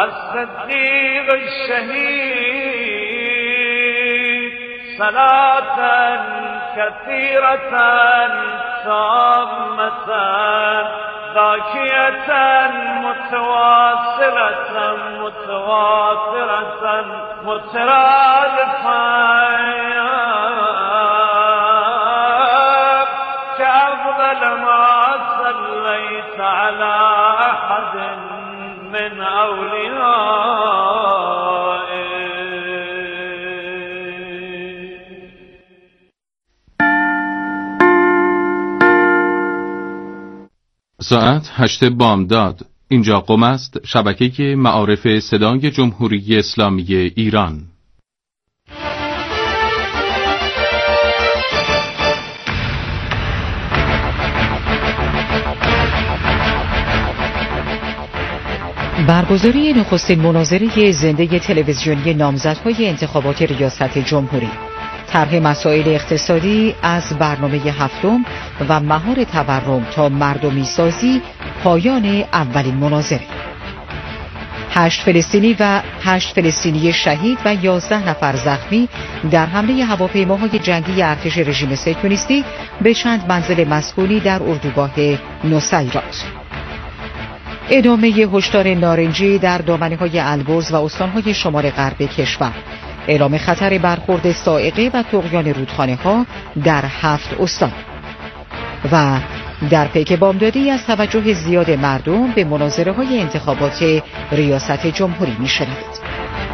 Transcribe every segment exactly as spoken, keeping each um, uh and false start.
الصديق الشهيد صلاة كثيرة تامة باقية متواصلة متواترة مترادفة كأفضل ما صليت على أحد من أوليائك. ساعت هشت بامداد. اینجا قم است، شبکه معارف صدای جمهوری اسلامی ایران. برگزاری نخستین مناظره زنده تلویزیونی نامزدهای انتخابات ریاست جمهوری، طرح مسائل اقتصادی از برنامه هفتم و مهار تورم تا مردمی سازی، پایان اولین مناظره. هشت فلسطینی و هشت فلسطینی شهید و یازده نفر زخمی در حمله هواپیماهای جنگی ارتش رژیم صهیونیستی به چند منزل مسکونی در اردوگاه نصیرات. ادامه هشدار نارنجی در دامنه‌های البرز و استان‌های شمال غرب کشور. اعلام خطر برخورد صاعقه و طغیان رودخانه‌ها در هفت استان. و در پیک بامدادی از توجه زیاد مردم به مناظره‌های انتخابات ریاست جمهوری می‌شنوید.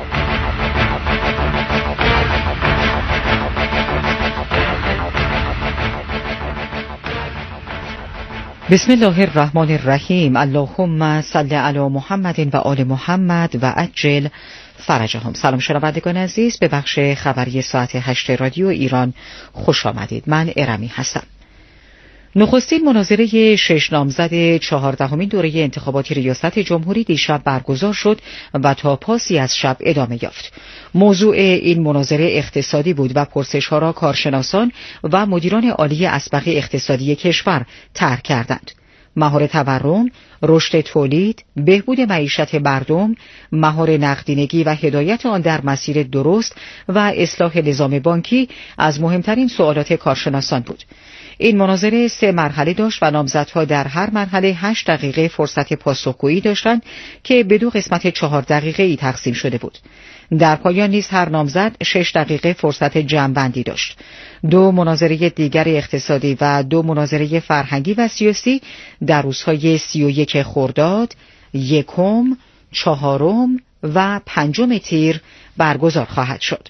بسم الله الرحمن الرحیم. اللهم صل علی محمد و آل محمد و عجل فرجهم. سلام شنوندگان عزیز، به بخش خبری ساعت هشت رادیو ایران خوش آمدید. من ارمی هستم. نخستین مناظره شش نامزد چهاردهمین دوره انتخابات ریاست جمهوری دیشب برگزار شد و تا پاسی از شب ادامه یافت. موضوع این مناظره اقتصادی بود و پرسش‌ها را کارشناسان و مدیران عالی اسبق اقتصادی کشور طرح کردند. مهار تورم، رشد تولید، بهبود معیشت مردم، مهار نقدینگی و هدایت آن در مسیر درست و اصلاح نظام بانکی از مهمترین سوالات کارشناسان بود. این مناظره سه مرحله داشت و نامزدها در هر مرحله هشت دقیقه فرصت پاسخگویی داشتند که به دو قسمت چهار دقیقه ای تقسیم شده بود. در پایان نیز هر نامزد شش دقیقه فرصت جمع‌بندی داشت. دو مناظره دیگر اقتصادی و دو مناظره فرهنگی و سیاسی در روزهای سی و یک خرداد، یکم، چهارم و پنجم تیر برگزار خواهد شد.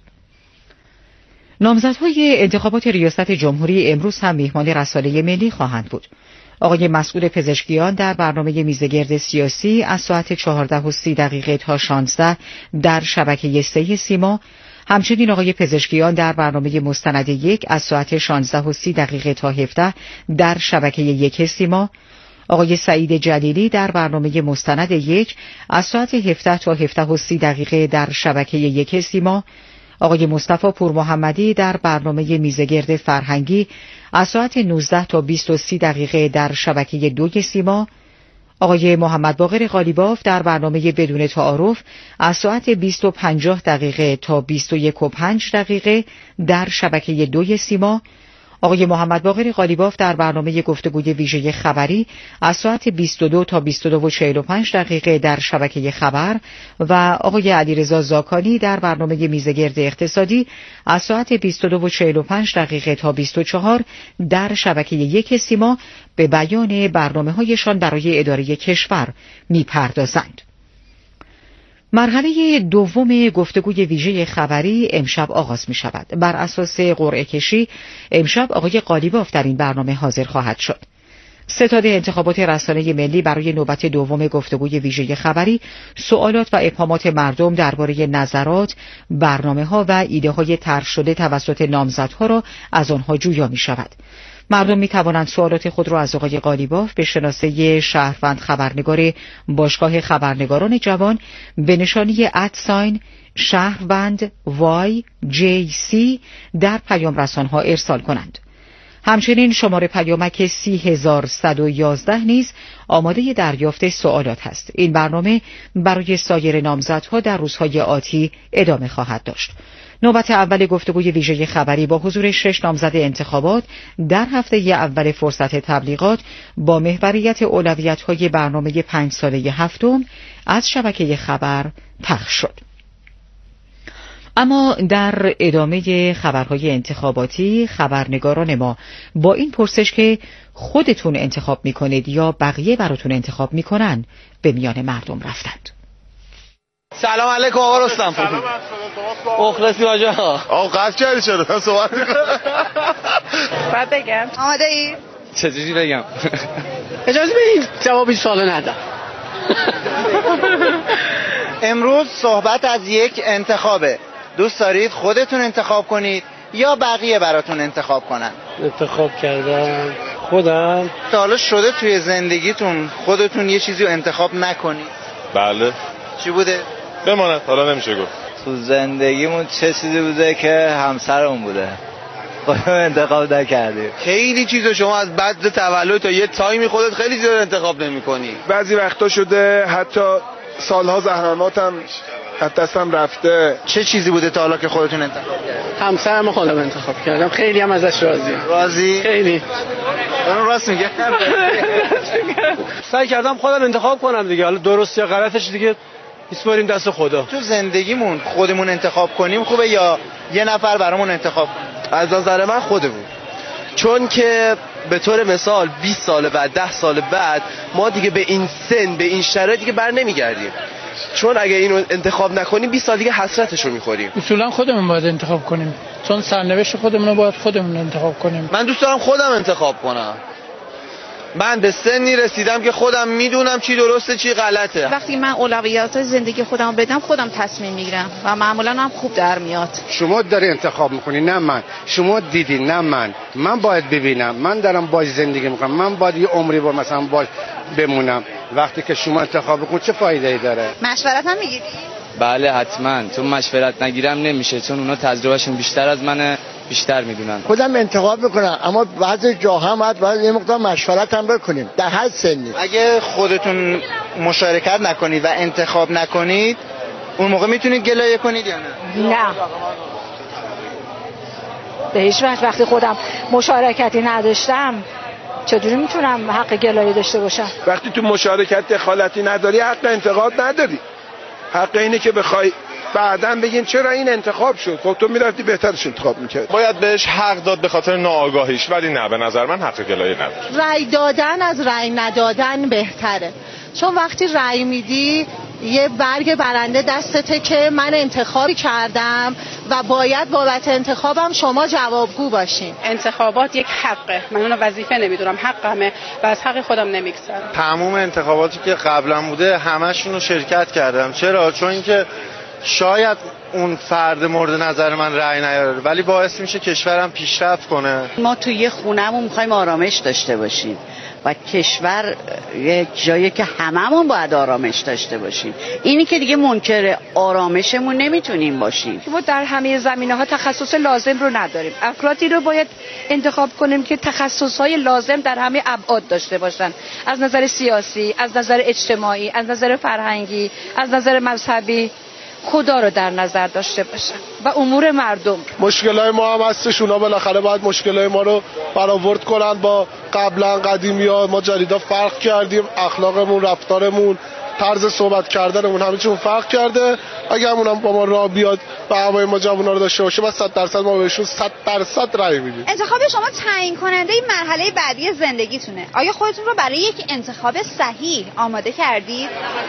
نامزدهای انتخابات ریاست جمهوری امروز هم میهمان رساله ملی خواهند بود. آقای مسعود پزشکیان در برنامه میزگرد سیاسی از ساعت چهارده و سی دقیقه تا شانزده در شبکه سه سیما، همچنین آقای پزشکیان در برنامه مستند یک از ساعت شانزده و سی دقیقه تا هفده در شبکه یک سیما، آقای سعید جلیلی در برنامه مستند یک از ساعت هفده تا هفده و سی دقیقه در شبکه یک سیما، آقای مصطفی پور محمدی در برنامه میزگرد فرهنگی از ساعت نوزده تا بیست و سی دقیقه در شبکه دو سیما، آقای محمد باقر قالیباف در برنامه بدون تعارف از ساعت بیست و پنجاه دقیقه تا بیست و یک و پنج دقیقه در شبکه دو سیما، آقای محمد باقر قالیباف در برنامه گفتگوی ویژه خبری از ساعت بیست و دو تا بیست و دو و چهل و پنج دقیقه در شبکه خبر و آقای علیرضا زاکانی در برنامه میزگرد اقتصادی از ساعت بیست و دو و چهل و پنج دقیقه تا بیست و چهار در شبکه یک سیما به بیان برنامه‌هایشان برای اداره کشور می‌پردازند. مرحله دوم گفتگوی ویژه خبری امشب آغاز می شود. بر اساس قرعه کشی امشب آقای قالیباف در این برنامه حاضر خواهد شد. ستاد انتخابات رسانه ملی برای نوبت دوم گفتگوی ویژه خبری سوالات و ابهامات مردم درباره نظرات، برنامه‌ها و ایده‌های طرح شده توسط نامزدها را از آنها جویا می شود. مردم می توانند سوالات خود را از آقای قالیباف به شناسه شهروند خبرنگار باشگاه خبرنگاران جوان به نشانی ادساین شهروند وای جی سی در پیام رسانها ارسال کنند. همچنین شماره پیامک سی هزار و صد و یازده نیز آماده دریافت سوالات هست. این برنامه برای سایر نامزدها در روزهای آتی ادامه خواهد داشت. نوبت اول گفتگوی ویژه خبری با حضور شش نامزد انتخابات در هفته اول فرصت تبلیغات با محوریت اولویت‌های برنامه پنج ساله هفتم از شبکه خبر پخش شد. اما در ادامه خبرهای انتخاباتی خبرنگاران ما با این پرسش که خودتون انتخاب میکنید یا بقیه براتون انتخاب میکنن به میان مردم رفتند. سلام علیکم آقا رستم. مخلصی آجا. آقا قصد کردی چرا صحبت بعد بگم آماده ای؟ چجوری بگم؟ اجازه بدید جوابی سوالو ندم. امروز صحبت از یک انتخابه. دوست دارید خودتون انتخاب کنید یا بقیه براتون انتخاب کنن؟ انتخاب کردم خودم. تا حالا شده توی زندگیتون خودتون یه چیزی رو انتخاب نکنید؟ بله. چی بوده؟ بماند، حالا نمیشه گفت. تو زندگیمون چه چیزی بوده که همسرمون بوده، خودم انتخاب نکردیم. خیلی چیزا شما از بعد تولد تا یه تایمی خودت خیلی زیاد انتخاب نمی‌کنی. بعضی وقتا شده حتی سالها زحماتم از دستم رفته. چه چیزی بوده تا حالا که خودتون انتخاب کردید؟ همسرم خودم انتخاب کردم، خیلی هم ازش راضی‌ام. راضی؟ خیلی. اون راست میگه. سعی کردم خودم انتخاب کنم دیگه، حالا درست یا غلطش دیگه میسپاریم دست خدا. تو زندگیمون خودمون انتخاب کنیم خوبه یا یه نفر برامون انتخاب کنه؟ از نظر من خودمون، چون که به طور مثال بیست سال بعد، ده سال بعد ما دیگه به این سن، به این شرایط دیگه بر نمیگردیم، چون اگه اینو انتخاب نکنیم بیست سال دیگه حسرتشو میخوریم. اصولا خودمون باید انتخاب کنیم، چون سرنوشت خودمون رو باید خودمون انتخاب کنیم. من دوست دارم خودم انتخاب کنم. من به سنی رسیدم که خودم میدونم چی درسته چی غلطه. وقتی من اولویات زندگی خودم بدم خودم تصمیم میگیرم و معمولا هم خوب در میاد. شما داری انتخاب میکنی نه من، شما دیدی نه من. من باید ببینم، من دارم باش زندگی میکنم، من باید یه عمری با مثلا باش بمونم. وقتی که شما انتخاب بکنی چه فایده ای داره؟ مشورت هم میگیری؟ بله حتما، چون مشورت نگیرم نمیشه، چون اونا تجربهشون بیشتر از منه، بیشتر میدونن. خودم انتخاب میکنم، اما بعضی جاها هم باید یه مقدار مشورت هم بکنیم در هر سنی. اگه خودتون مشارکت نکنید و انتخاب نکنید اون موقع میتونید گلایه کنید یا نه؟ نه به هیچ وجه. وقتی خودم مشارکتی نداشتم چجوری میتونم حق گلایه داشته باشم؟ وقتی تو مشارکت دخالتی نداری حق انتقاد نداری. حق اینه که بخوای بعداً بگین چرا این انتخاب شد، خب تو میرفتی بهترش انتخاب میکرد. باید بهش حق داد به خاطر ناآگاهیش، ولی نه، به نظر من حق گلایه نداره. رأی دادن از رأی ندادن بهتره، چون وقتی رأی میدی یه برگ برنده دستته که من انتخابی کردم و باید بابت انتخابم شما جوابگو باشین. انتخابات یک حقه، من اون وظیفه نمیدونم، حقمه و از حق خودم نمیگذرم. تمام انتخاباتی که قبلا بوده همشون رو شرکت کردم. چرا؟ چون که شاید اون فرد مورد نظر من رأی نیاره ولی باعث میشه کشورم پیشرفت کنه. ما توی یه خونه‌مون می‌خوایم آرامش داشته باشیم و کشور یک جایی که هممون باید آرامش داشته باشیم. اینی که دیگه منکر آرامشمون نمیتونیم باشیم. ما در همه زمینه‌ها تخصص لازم رو نداریم. افرادی رو باید انتخاب کنیم که تخصص‌های لازم در همه ابعاد داشته باشن، از نظر سیاسی، از نظر اجتماعی، از نظر فرهنگی، از نظر مذهبی. خدا رو در نظر داشته باشن و امور مردم. مشکلای ما هم هستش، اونا بالاخره باید مشکلای ما رو برآورد کنن با قبلا قدیمی‌ها. ما جدیدا فرق کردیم، اخلاقمون، رفتارمون، طرز صحبت کردنمون همه چیون فرق کرده. اگه همون با ما راه بیاد و هوای ما جوونا رو داشته باشه، بس صد درصد ما بهشون صد درصد رأی میدیم. انتخاب شما تعیین کننده این مرحله بعدی زندگیتونه. آیا خودتون رو برای یک انتخاب صحیح آماده کردید؟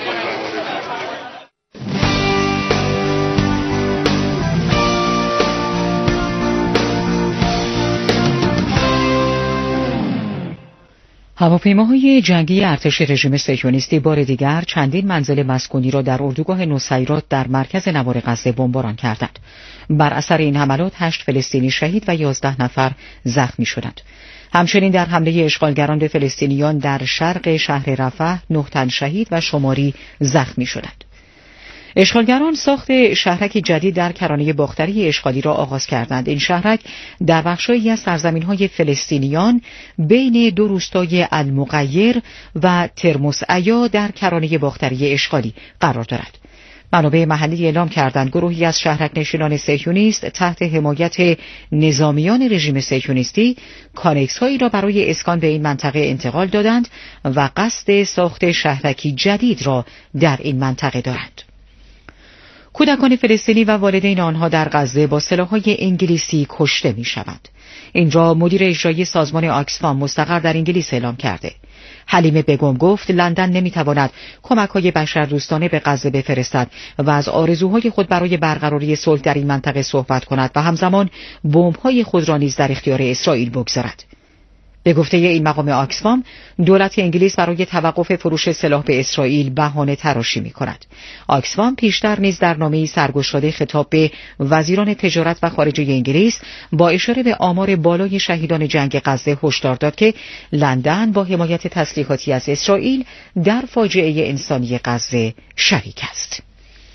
هواپیماهای جنگی ارتش رژیم صهیونیستی بار دیگر چندین منزل مسکونی را در اردوگاه نوسیرات در مرکز نوار غزه بمباران کردند. بر اثر این حملات هشت فلسطینی شهید و یازده نفر زخمی شدند. همچنین در حمله اشغالگران به فلسطینیان در شرق شهر رفح نه تن شهید و شماری زخمی شدند. اشغالگران ساخت شهرکی جدید در کرانه باختری اشغالی را آغاز کردند. این شهرک در بخشایی از سرزمین‌های فلسطینیان بین دو روستای المغیر و ترمس عیا در کرانه باختری اشغالی قرار دارد. منابع محلی اعلام کردند گروهی از شهرک نشینان صهیونیست تحت حمایت نظامیان رژیم صهیونیستی کانکس هایی را برای اسکان به این منطقه انتقال دادند و قصد ساخت شهرکی جدید را در این منطقه دارند. کودکان فلسطینی و والدین آنها در غزه با سلاح‌های انگلیسی کشته می‌شوند. این را مدیر اجرایی سازمان آکسفام مستقر در انگلیس اعلام کرده. حلیمه بگم گفت لندن نمی‌تواند کمک‌های بشردوستانه به غزه بفرستد و از آرزوهای خود برای برقراری صلح در این منطقه صحبت کند و همزمان بمب‌های خود را نیز در اختیار اسرائیل بگذارد. به گفته این مقام آکسفام، دولت انگلیس برای توقف فروش سلاح به اسرائیل بهانه تراشی می‌کند. آکسفام پیشتر نیز در نامه‌ای سرگشاده خطاب به وزیران تجارت و خارجه انگلیس با اشاره به آمار بالای شهیدان جنگ غزه هشدار داد که لندن با حمایت تسلیحاتی از اسرائیل در فاجعه انسانی غزه شریک است.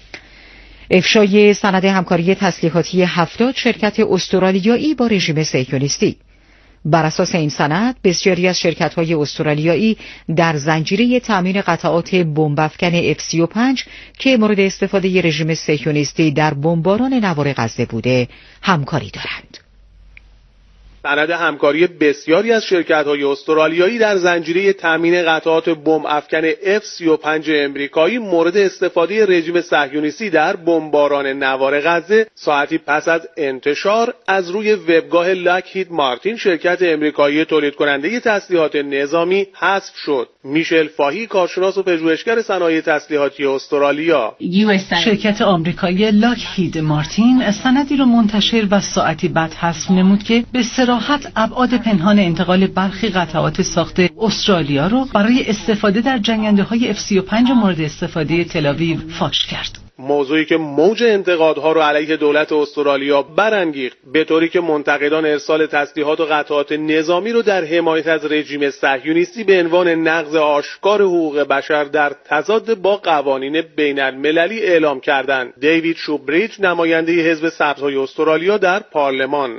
افشای سند همکاری تسلیحاتی هفتاد شرکت استرالیایی با رژیم صهیونیستی. بر اساس این سند بسیاری از شرکت‌های استرالیایی در زنجیره تامین قطعات بمب‌افکن اف سی و پنج که مورد استفاده رژیم صهیونیستی در بمباران نوار غزه بوده همکاری دارند. سند همکاری بسیاری از شرکت‌های استرالیایی در زنجیره تامین قطعات بمب افکن اف سی و پنج امریکایی مورد استفاده رژیم صهیونیستی در بمباران نوار غزه ساعتی پس از انتشار از روی وبگاه لاکهید مارتین شرکت امریکایی تولید کننده تسلیحات نظامی حذف شد. میشل فاهی کارشناس و پژوهشگر صنایع تسلیحاتی استرالیا: شرکت آمریکایی لاکهید مارتین سندی را منتشر و ساعتی بعد حذف نمود که به راحت ابعاد پنهان انتقال برخی قطعات ساخت استرالیا را برای استفاده در جنگنده‌های اف سی و پنج مورد استفاده تل‌آویو فاش کرد. موضوعی که موج انتقادها را علیه دولت استرالیا برانگیخت، به طوری که منتقدان ارسال تسلیحات و قطعات نظامی را در حمایت از رژیم صهیونیستی به عنوان نقض آشکار حقوق بشر در تضاد با قوانین بین المللی اعلام کردند. دیوید شوبریج نماینده حزب سبزهای استرالیا در پارلمان: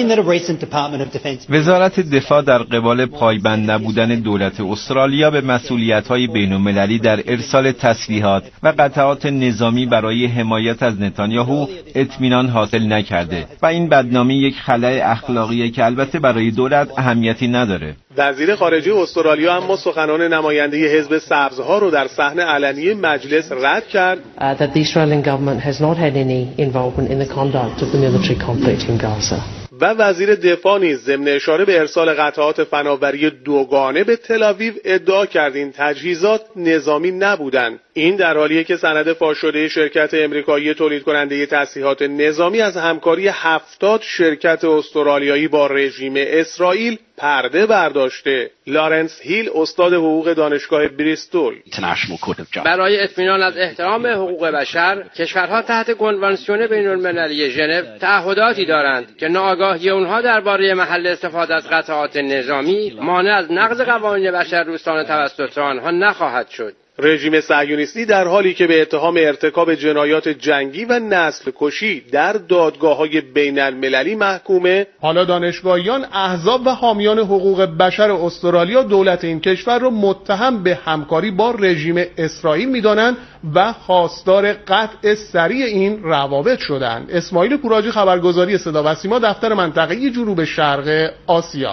وزارت دفاع در قبال پایبند نبودن دولت استرالیا به مسئولیت‌های بین‌المللی در ارسال تسلیحات و قطعات نظامی برای حمایت از نتانیاهو اطمینان حاصل نکرده و این بدنامی یک خلأ اخلاقیه که البته برای دولت اهمیتی نداره. وزیر خارجه استرالیا اما سخنان نماینده حزب سبزها رو در صحن علنی مجلس رد کرد. uh, that the Australian government has not had any involvement in the conduct of the military conflict in Gaza. و وزیر دفاع نیز ضمن اشاره به ارسال قطعات فناوری دوگانه به تل‌آویو ادعا کرد این تجهیزات نظامی نبودند. این در حالیه که سند فاش شده شرکت امریکایی تولید کننده تسلیحات نظامی از همکاری هفتاد شرکت استرالیایی با رژیم اسرائیل پرده برداشته. لارنس هیل استاد حقوق دانشگاه بریستول: برای اطمینان از احترام حقوق بشر کشورها تحت کنوانسیون بین‌المللی ژنو تعهداتی دارند که ناآگاهی اونها درباره محل استفاده از قطعات نظامی مانع از نقض قوانین بشردوستانه توسط آنها نخواهد شد. رژیم صهیونیستی در حالی که به اتهام ارتکاب جنایات جنگی و نسل کشی در دادگاه‌های بین المللی محکومه، حالا دانشگاهیان، احزاب و حامیان حقوق بشر استرالیا دولت این کشور را متهم به همکاری با رژیم اسرائیل می‌دانند و خواستار قطع سریع این روابط شدند. اسماعیل پوراجی، خبرگزاری صدا و سیما، دفتر منطقه‌ای جنوب شرق آسیا.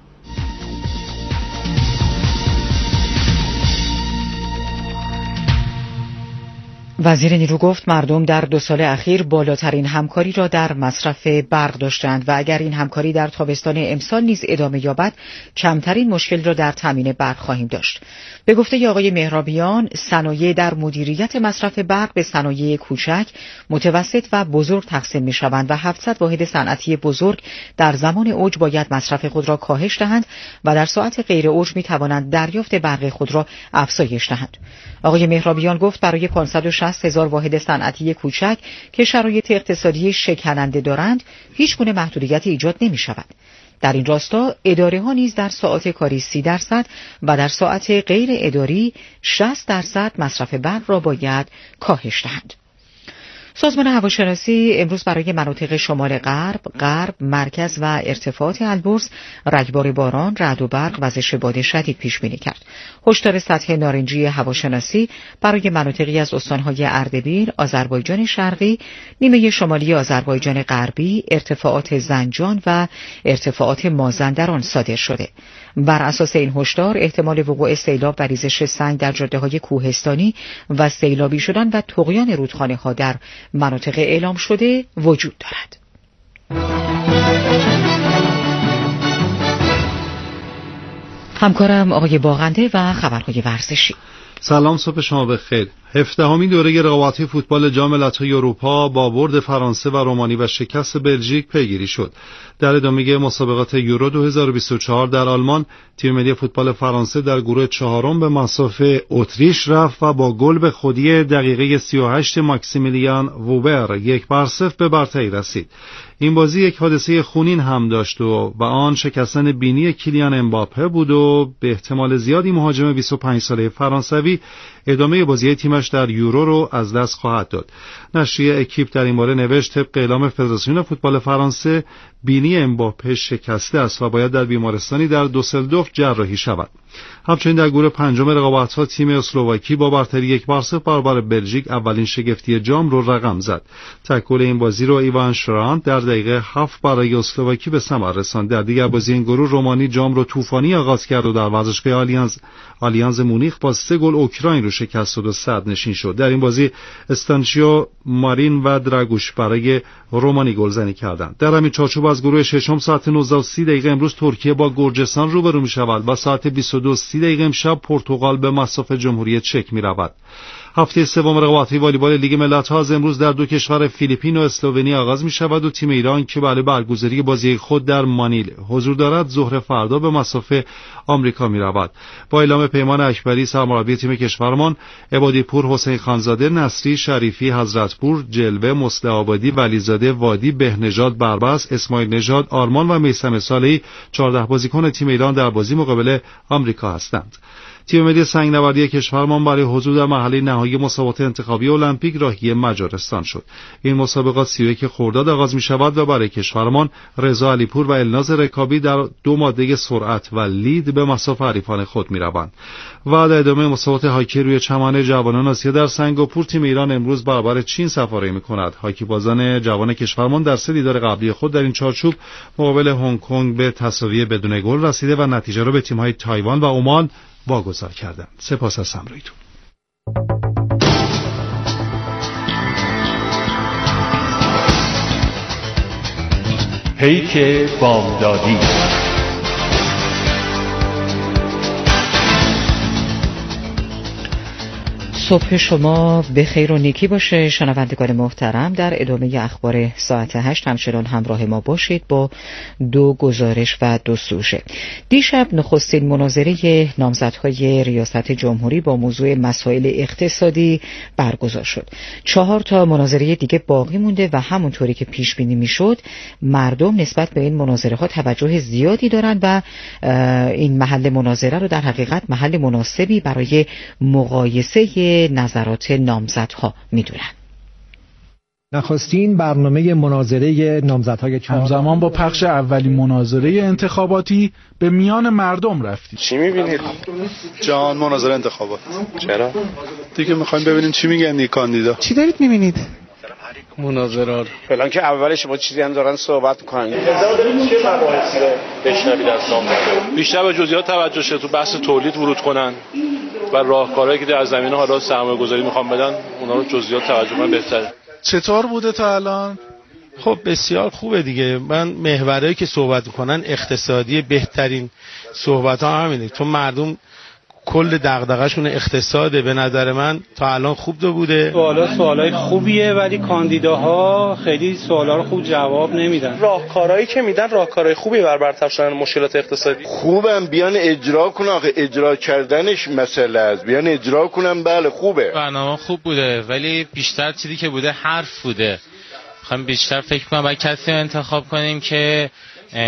وزیر نیرو گفت مردم در دو سال اخیر بالاترین همکاری را در مصرف برق داشتند و اگر این همکاری در تابستان امسال نیز ادامه یابد کمترین مشکل را در تامین برق خواهیم داشت. به گفته آقای مهرابیان، صنایع در مدیریت مصرف برق به صنایع کوچک، متوسط و بزرگ تقسیم می شوند و هفتصد واحد صنعتی بزرگ در زمان اوج باید مصرف خود را کاهش دهند و در ساعت غیر اوج می توانند دریافت برق خود را افزایش دهند. آقای مهرابیان گفت برای پانصد و شصت هزار واحد صنعتی کوچک که شرایط اقتصادی شکننده دارند هیچ گونه محدودیت ایجاد نمی شود. در این راستا اداره ها نیز در ساعت کاری سی درصد و در ساعت غیر اداری شصت درصد مصرف برق را باید کاهش دهند. سازمان هواشناسی امروز برای مناطق شمال غرب، غرب، مرکز و ارتفاعات البرز رگبار باران، رعد و برق، وزش باد شدید پیش بینی کرد. هشدار سطح نارنجی هواشناسی برای مناطقی از استانهای اردبیل، آذربایجان شرقی، نیمه شمالی آذربایجان غربی، ارتفاعات زنجان و ارتفاعات مازندران صادر شده. بر اساس این هشدار احتمال وقوع سیلاب و ریزش سنگ در جاده‌های کوهستانی و سیلابی شدن و طغیان رودخانه‌ها در مناطق اعلام شده وجود دارد. همکارم آقای باغنده و خبرهای ورزشی. سلام، صبح شما بخیر. هفدهمین دوره رقابت‌های فوتبال جام ملت‌های اروپا با برد فرانسه و رومانی و شکست بلژیک پیگیری شد. در ادامه مسابقات یورو دو هزار و بیست و چهار در آلمان، تیم ملی فوتبال فرانسه در گروه چهارم به مصاف اتریش رفت و با گل به خودی دقیقه سی و هشت ماکسیمیلیان ووبر یک بر صفر به برتری رسید. این بازی یک حادثه خونین هم داشت و و آن شکستن بینی کیلیان امباپه بود و به احتمال زیادی مهاجم بیست و پنج ساله فرانسوی ادامه بازی تیمش در یورو رو از دست خواهد داد. نشریه اکیپ در این باره نوشت طبق اعلام فدراسیون فوتبال فرانسه بینی امباپه شکسته است و باید در بیمارستانی در دوسلدورف جراحی شود. همچنین در گروه پنجم رقابت‌ها تیم اسلواکی با برتری یک بر صفر برابر بلژیک اولین شگفتی جام رو رقم زد. تکل این بازی رو ایوان شراند در دقیقه هفت برای اسلواکی به ثمر رساند. در دیگر بازی این گروه رومانی جام رو طوفانی آغاز کرد و در ورزشگاه آلیانز آلیانز مونیخ با سه گل اوکراین رو شکست و صدر نشین شد. در این بازی استانچیو، مارین و دراگوش برای رومانی گلزنی کردند. در همین چارچوب از گروه ششم ساعت نوزده و سی دقیقه امروز ترکیه با گرجستان روبرو می‌شود و ساعت بیست و دو و سی دقیقه امشب پرتغال به مصاف جمهوری چک می‌رود. هفته سوم رقابت‌های والیبال لیگ ملت‌ها از امروز در دو کشور فیلیپین و اسلوونی آغاز می‌شود و تیم ایران که برای برگزاری بازی خود در مانیل حضور دارد ظهر فردا به مصاف آمریکا می‌رود. با اعلام پیمان اکبری سرمربی تیم کشورمان، عبادی پور، حسین خانزاده، نصری، شریفی، حضرتپور، جلوه، مصلح آبادی، ولیزاده، وادی، بهنژاد، بربس، اسماعیل نژاد، آرمان و میثم صالحی چهارده بازیکن تیم ایران در بازی مقابل آمریکا هستند. تیم ملی سنگنوردی کشورمان برای حضور در مرحله نهایی مسابقات انتخابی المپیک راهی مجارستان شد. این مسابقات سی و یک خرداد آغاز می شود و برای کشورمان رضا علیپور و الناز رکابی در دو ماده سرعت و لید به مصاف حریفان خود می روند. و در ادامه مسابقات هاکی روی چمن جوانان آسیا در سنگاپور تیم ایران امروز برابر چین سفاری می کند. هاکی بازان جوان کشورمان در سه دیدار قبلی خود در این چارچوب مقابل هنگ کنگ به تساوی بدون گل رسیده و نتیجه را به تیم‌های تایوان و عمان واگذار کردند. سپاس از همراهیتون. پیک بامدادی. صبح شما به خیر و نیکی باشه شنوندگان محترم. در ادامه اخبار ساعت هشت همچنان همراه ما باشید با دو گزارش و دو سوژه. دیشب نخستین مناظره نامزدهای ریاست جمهوری با موضوع مسائل اقتصادی برگزار شد. چهار تا مناظره دیگه باقی مونده و همونطوری که پیش بینی میشد مردم نسبت به این مناظره ها توجه زیادی دارند و این محل مناظره رو در حقیقت محل مناسبی برای مقایسه نظرات نامزدها میدونن. نخستین برنامه مناظره نامزدهای چهار همزمان با پخش اولین مناظره انتخاباتی به میان مردم رفتید. چی میبینید؟ جان مناظره انتخابات. چرا؟ دیگه میخوایم ببینیم چی میگن این کاندیدا. چی دارید میبینید؟ مناظره. فلان که اولش با چیزی هم دارن صحبت میکنن. چه مباحثی بشنوید از نامزد؟ بیشتر به جزئیات توجه شه، تو بحث تولید ورود کنن و راهکارهایی که در زمینه حالا سرمایه‌گذاری میخوام بدن اونا رو جزئیات توجه کنن بهتره. چطور بوده تا الان؟ خب بسیار خوبه دیگه. من محورایی که صحبت میکنن اقتصادی، بهترین صحبت ها همینه، چون مردم کل دغدغه‌شون اقتصاده. به نظر من تا الان خوب دو بوده. سوالا سوالای خوبیه ولی کاندیداها خیلی سوالا رو خوب جواب نمیدن. راهکارهایی که میدن راهکارهای خوبی بر برطرف شدن مشکلات اقتصادی. خوبم بیان اجرا کنن، آخه اجرا کردنش مسئله است. بیان اجرا کنن بله خوبه. برنامه خوب بوده ولی بیشتر چیزی که بوده حرف بوده. میخوام بیشتر فکر کنم باید کسی انتخاب کنیم که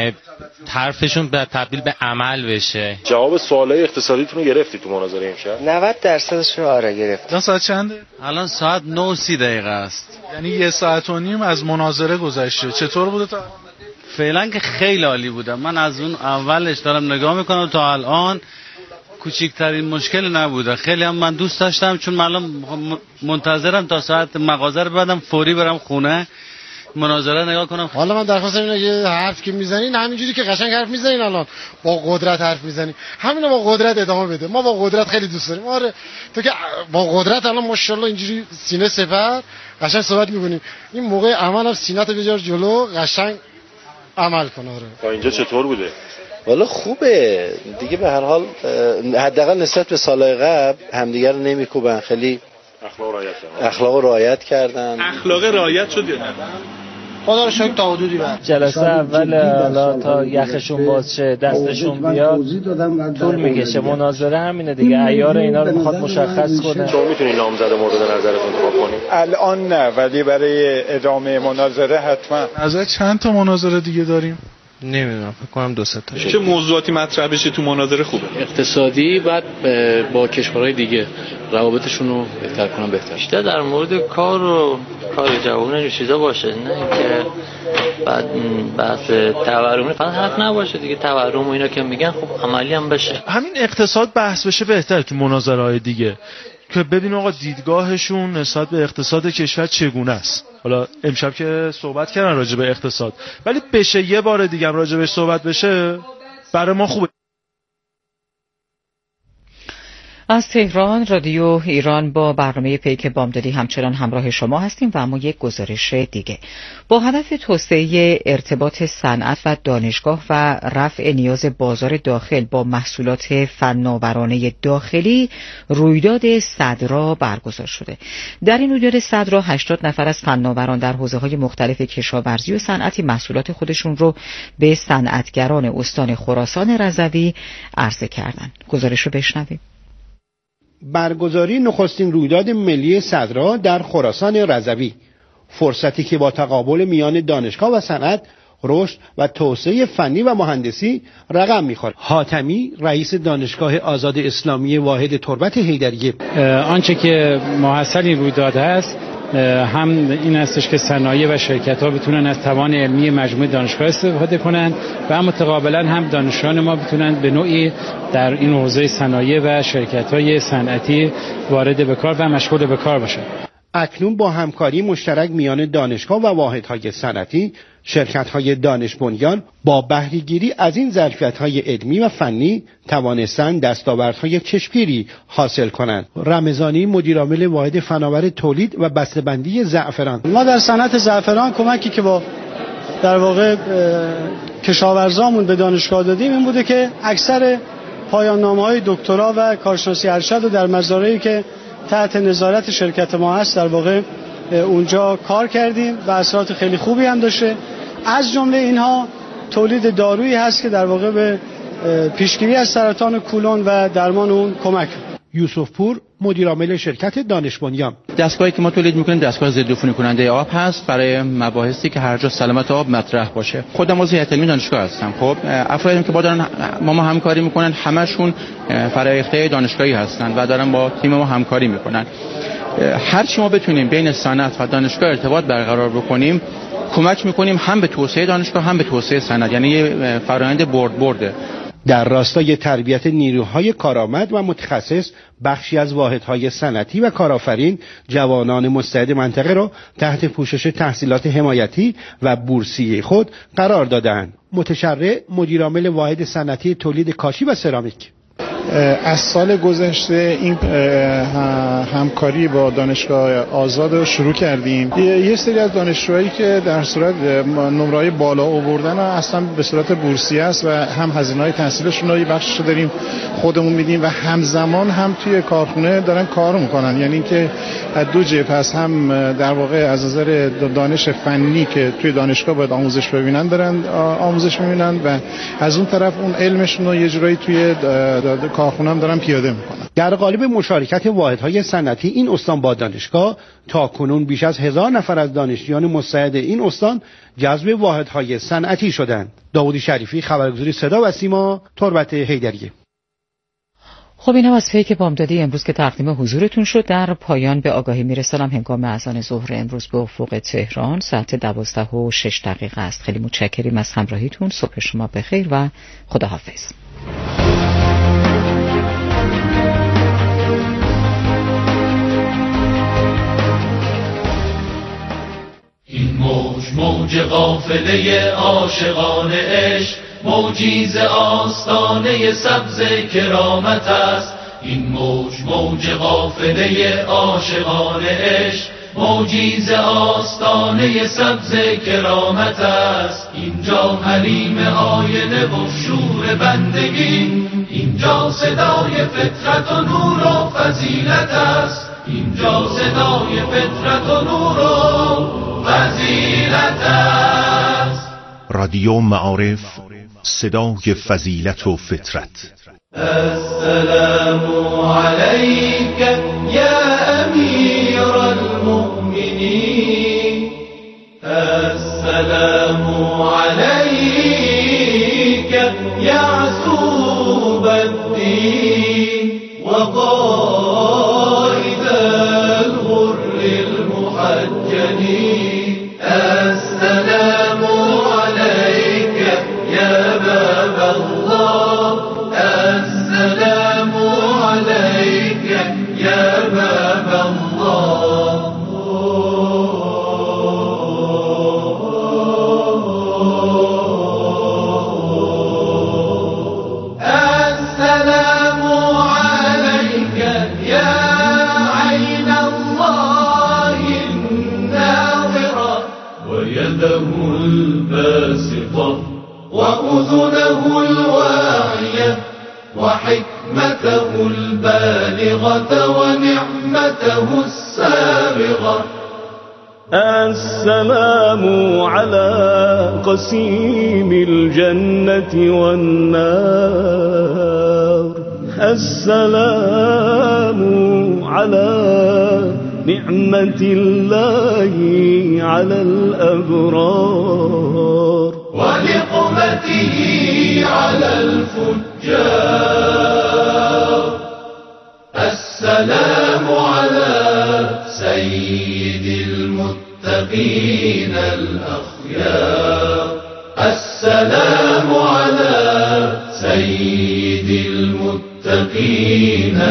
حرفشون به تبدیل به عمل بشه. جواب سوالای اقتصادیتون رو گرفتی تو مناظره امشب؟ نود درصدش رو آره گرفت. الان ساعت چنده؟ الان ساعت نه و سی دقیقه است. یعنی یه ساعت و نیم از مناظره گذشته. چطور بوده تا فعلا که خیلی عالی بوده. من از اون اولش دارم نگاه میکنم تا الان کوچکترین مشکل نبوده. خیلی هم من دوست داشتم، چون من منتظرم تا ساعت مغازه رو ببندم فوری برم خونه مناظره نگاه کنم. حالا من درخواست اینه که حرف که میزنین همینجوری که قشنگ حرف میزنین الان با قدرت حرف میزنین، همینو با قدرت ادامه بده. ما با قدرت خیلی دوست داریم. آره تو که با قدرت الان ماشاءالله اینجوری سینه سپر قشنگ صحبت میکنیم. این موقع عمل هم سینه‌ت بذار جلو قشنگ عمل کن. آره تا اینجا چطور بوده؟ والا خوبه دیگه، به هر حال حداقل نسبت به سالهای قبل همدیگه رو نمیکوبن، خیلی اخلاق رعایت کردن. اخلاق رعایت کردن. اخلاق رعایت شد یا نه؟ خدا رو شکر تا حدودی بعد جلسه اول حالا تا یخشون باز شه دستشون بیاد طول میکشه. مناظره همینه دیگه، عیار اینا رو میخواد مشخص کنه. شما میتونید نامزد مورد نظرتون انتخاب کنید؟ الان نه، ولی برای ادامه مناظره حتما. از چند تا مناظره دیگه داریم؟ نمیدونم، فکر کنم دو سه تا. چه موضوعاتی مطرح بشه تو مناظره خوبه؟ اقتصادی، بعد با کشورهای دیگه روابطشون رو بهتر کنن. بهتر بیشتر در مورد کار و کار جوانان و چیزا باشه، نه که بعد بحث تورم فقط حق نباشه دیگه. تورم و اینا که میگن خب عملی هم بشه. همین اقتصاد بحث بشه بهتر تو مناظره‌های دیگه، که ببین آقا دیدگاهشون نسبت به اقتصاد کشور چگونه است. حالا امشب که صحبت کردن راجع به اقتصاد، ولی بشه یه بار دیگه هم راجع بهش صحبت بشه برای ما خوبه. از تهران رادیو ایران با برنامه پیک بامدادی همچنان همراه شما هستیم و اما یک گزارش دیگه. با هدف توسعه ارتباط صنعت و دانشگاه و رفع نیاز بازار داخل با محصولات فناورانه داخلی رویداد صدرا برگزار شده. در این رویداد صدرا هشتاد نفر از فناوران در حوزه‌های مختلف کشاورزی و صنعتی محصولات خودشون رو به صنعتگران استان خراسان رضوی عرضه کردند. گزارش رو بشنویم. برگزاری نخستین رویداد ملی صدرا در خراسان رضوی، فرصتی که با تقابل میان دانشگاه و صنعت، رشد و توسعه فنی و مهندسی رقم می‌خورد. حاتمی رئیس دانشگاه آزاد اسلامی واحد تربت حیدریه: آنچه که محصل این رویداد هست هم این هستش که صنایع و شرکت‌ها بتونن از توان علمی مجموعه دانشگاه استفاده کنن و هم متقابلا هم دانشجویان ما بتونن به نوعی در این حوزه صنایع و شرکت‌های صنعتی وارد به کار و مشغول به کار باشن. اکنون با همکاری مشترک میان دانشگاه و واحدهای صنعتی، شرکت‌های دانش بنیان با بهره‌گیری از این ظرفیت‌های علمی و فنی توانستند دستاوردهای چشمگیری حاصل کنند. رمضانی مدیرعامل واحد فناور تولید و بسته‌بندی زعفران: ما در صنعت زعفران کمکی که با در واقع کشاورزامون به دانشگاه دادیم این بوده که اکثر پایان نامه‌های دکترا و کارشناسی ارشد رو در مزارعی که تحت نظارت شرکت ما هست در واقع اونجا کار کردیم و اثرات خیلی خوبی هم داشته. از جمله اینها تولید دارویی هست که در واقع به پیشگیری از سرطان کولون و درمان اون کمک. یوسف پور مدیرعامل شرکت دانش بنیان: دستگاهی که ما تولید میکنیم دستگاه ضد عفونی کننده آب هست برای مباحثی که هر جا سلامت آب مطرح باشه. خودم عضو هیئت علمی دانشگاه هستم. خب افرادی که با دارن ما ما همکاری میکنن همشون فرایخته دانشگاهی هستن و دارن با تیم ما همکاری میکنن. هر چی ما بتونیم بین صنعت و دانشگاه ارتباط برقرار بکنیم کمک میکنیم هم به توسعه دانشگاه هم به توسعه صنعت، یعنی فرآیند برد برده. در راستای تربیت نیروهای کارآمد و متخصص، بخشی از واحدهای صنعتی و کارآفرین جوانان مستعد منطقه را تحت پوشش تحصیلات حمایتی و بورسیه خود قرار دادند. متشرع مدیرعامل واحد صنعتی تولید کاشی و سرامیک: از سال گذشته این همکاری با دانشگاه آزاد رو شروع کردیم. یه سری از دانشجوهایی که در صورت نمره‌های بالا آوردن اصلا به صورت بورسیه است و هم هزینه‌های تحصیلشون رو یه بخشش رو داریم خودمون میدیم و همزمان هم توی کارخونه دارن کار میکنن. یعنی اینکه از دو جهت هست، هم در واقع از نظر دانش فنی که توی دانشگاه باید آموزش ببینن دارن آموزش میبینن و از اون طرف اون علمشون رو یه جورایی توی کارخونه هم دارن پیاده میکنن. در قالب مشارکت واحدهای صنعتی این استان با دانشگاه تا کنون بیش از هزار نفر از دانشجویان مستعد این استان جذب واحدهای صنعتی شدند. داوود شریفی، خبرگزاری صدا و سیما، تربت حیدریه. خب این هم از پیک بامدادی امروز که تقدیم حضورتون شد. در پایان به آگاهی میرسانم هنگام اذان ظهر امروز به افق تهران ساعت دوازده و شش دقیقه است. خیلی متشکریم از همراهیتون. صبح شما بخیر و خداحافظ. این موج موج قافله عاشقان عشق، موجی ز آستانه سبز کرامت است. این موج موج قافله عاشقان عشق، موجی ز آستانه سبز کرامت است. اینجا حریم آینه و شور بندگی، اینجا صدای فطرت و نور و فضیلت است. اینجا صدای فطرت و نور و فضیلت است. رادیو معارف، صدای فضیلت و فطرت. السلام علیک یا امیر المؤمنین، السلام علیک یعصوب الدین و قائد الغر المحجلین. السلام عليك يا باب الله، السلام عليك يا باب الله. السلام عليك يا عين الله الناظرة، ويده الباسطة، وأذنه الواعية، وحكمته البالغة، ونعمته السابغة. السلام على قسيم الجنة والنار، السلام على نعمة الله على الأبرار، ونقمته على الفجار. السلام على سيد المتقين الأخيار، السلام على سيد المتقين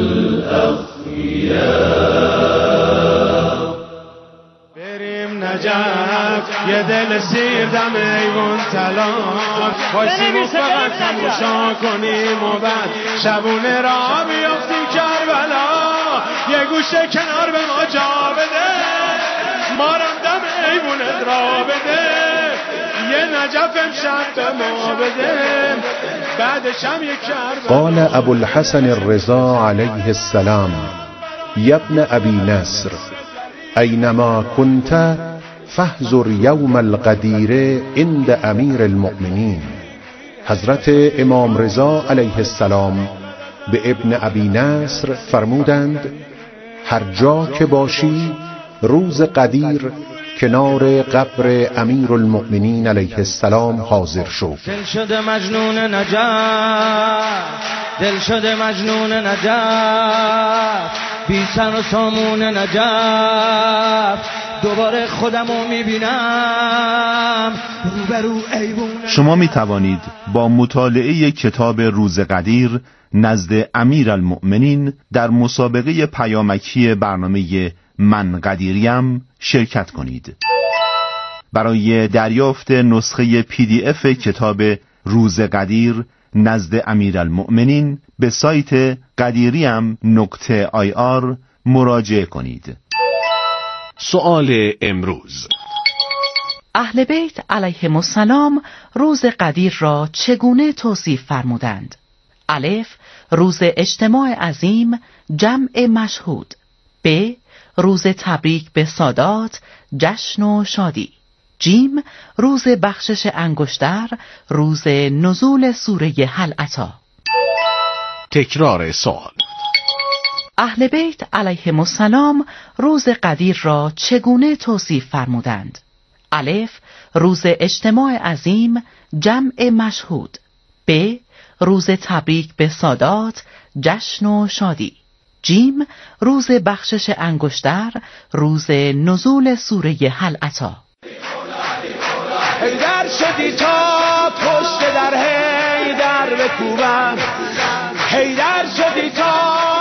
الأخيار. بریم نجف یه دل سیر دم ایوان تلاش، بایستیم و فقط تماشا کنیم و بعد شبونه را بیافتیم کربلا. یه گوشه کنار به ما جا بده، مارم دم ایوانت را بده. یه نجف امشب به ما بده، بعدش هم یک کربلا. قال ابو الحسن الرضا علیه السلام: یا ابن ابی نصر، اینما کنت فاحذر یوم القدیر عند امیر المؤمنین. حضرت امام رضا علیه السلام به ابن ابی نصر فرمودند: هر جا که باشی روز قدیر کنار قبر امیر المؤمنین علیه السلام حاضر شو. دل شده مجنون نجف، دل شده مجنون نجف، بی سر و سامون نجف، دوباره خودمو میبینم روبرو ایوون. شما می توانید با مطالعه کتاب روز قدیر نزد امیر المؤمنین در مسابقه پیامکی برنامه من قدیریم شرکت کنید. برای دریافت نسخه پی دی اف کتاب روز قدیر نزد امیر المؤمنین به سایت قدیریم نقطه آی آر مراجعه کنید. سؤال امروز: اهل بیت علیهم السلام روز قدیر را چگونه توصیف فرمودند؟ الف: روز اجتماع عظیم، جمع مشهود. ب: روز تبریک به سادات، جشن و شادی. جیم: روز بخشش انگشتر، روز نزول سوره هل اتی. تکرار سوال: اهل بیت علیهم السلام روز قدیر را چگونه توصیف فرمودند؟ الف، روز اجتماع عظیم، جمع مشهود. ب، روز تبریک به سادات، جشن و شادی. جیم، روز بخشش انگشتر، روز نزول سوره هل اتی. حیدر شدی تا پشت در حیدر بکوبم، حیدر شدی تا